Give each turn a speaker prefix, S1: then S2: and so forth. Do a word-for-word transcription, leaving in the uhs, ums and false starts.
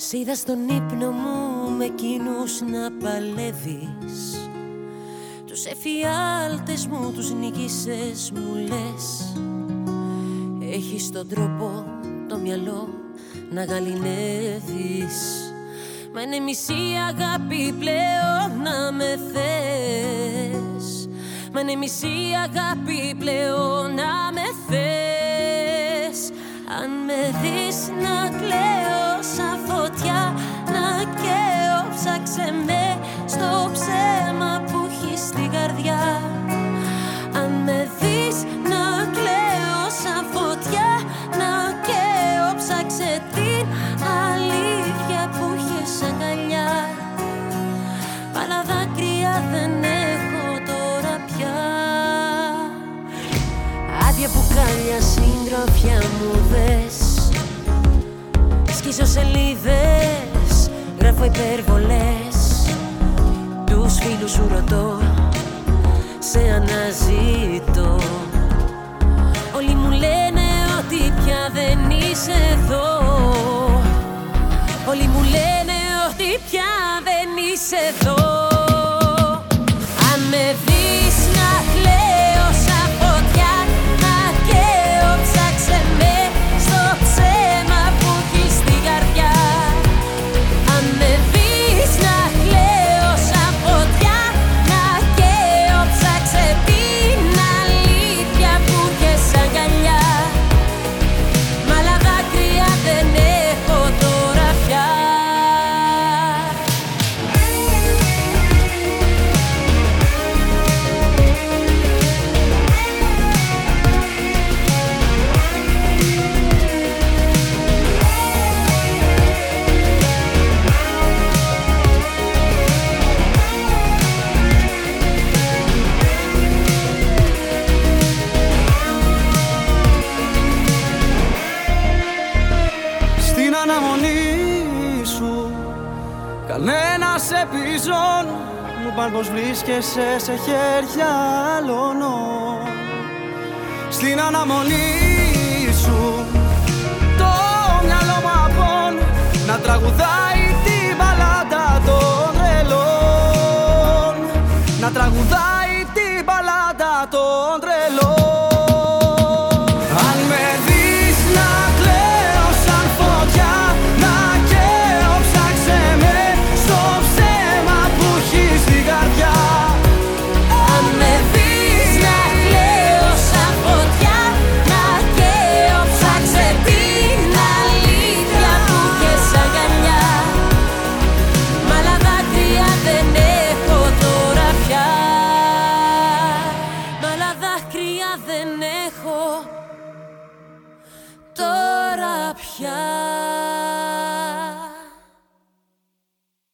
S1: Σ' είδα στον ύπνο μου με εκείνους να παλεύεις. Τους εφιάλτες μου τους νικήσες μου λες. Έχεις τον τρόπο το μυαλό να γαληνεύεις. Μα είναι μισή αγάπη πλέον να με θες. Μα είναι μισή αγάπη πλέον να με θες. Αν με δεις να κλαίω σαν φωτιά, να καίω, ψάξε με στο ψέμα που έχεις στην καρδιά. Αν με δεις να κλαίω σαν φωτιά, να καίω, ψάξε την αλήθεια που έχεις αγκαλιά. Άλλα δάκρυα δεν έχω τώρα πια. Άδεια μπουκάλια, συντροφιά μου δες. Σκίζω σελίδες, γράφω υπερβολές. Τους φίλους σου ρωτώ, σε αναζητώ. Όλοι μου λένε ότι πια δεν είσαι εδώ. Όλοι μου λένε ότι πια δεν είσαι εδώ. Αν με δεις να κλαίω σαν φωτιά, να καίω, ψάξε με στο ψέμα που έχεις στην καρδιά. Αν με δεις να κλαίω σαν φωτιά, να καίω, ψάξε την αλήθεια που έχεις αγκαλιά. Μ' άλλα δάκρυα δεν έχω τώρα πια.
S2: Στην αναμονή σου κανένας επιζών μου παν πως βρίσκεσαι σε χέρια άλλων. Στην αναμονή σου το μυαλό μου απόν να τραγουδάει την μπαλάντα των τρελών. Να τραγουδάει την μπαλάντα των τρελών. Αν με δεις να κλαίω σαν φωτιά, να καίω, ψάξε με στο ψέμα που έχεις στην καρδιά.
S1: Αν με δεις να κλαίω σαν φωτιά, να καίω, ψάξε την αλήθεια που έχεις αγκαλιά. Μ' άλλα δάκρυα δεν έχω τώρα πια. Μ' άλλα δάκρυα δεν έχω τώρα πια.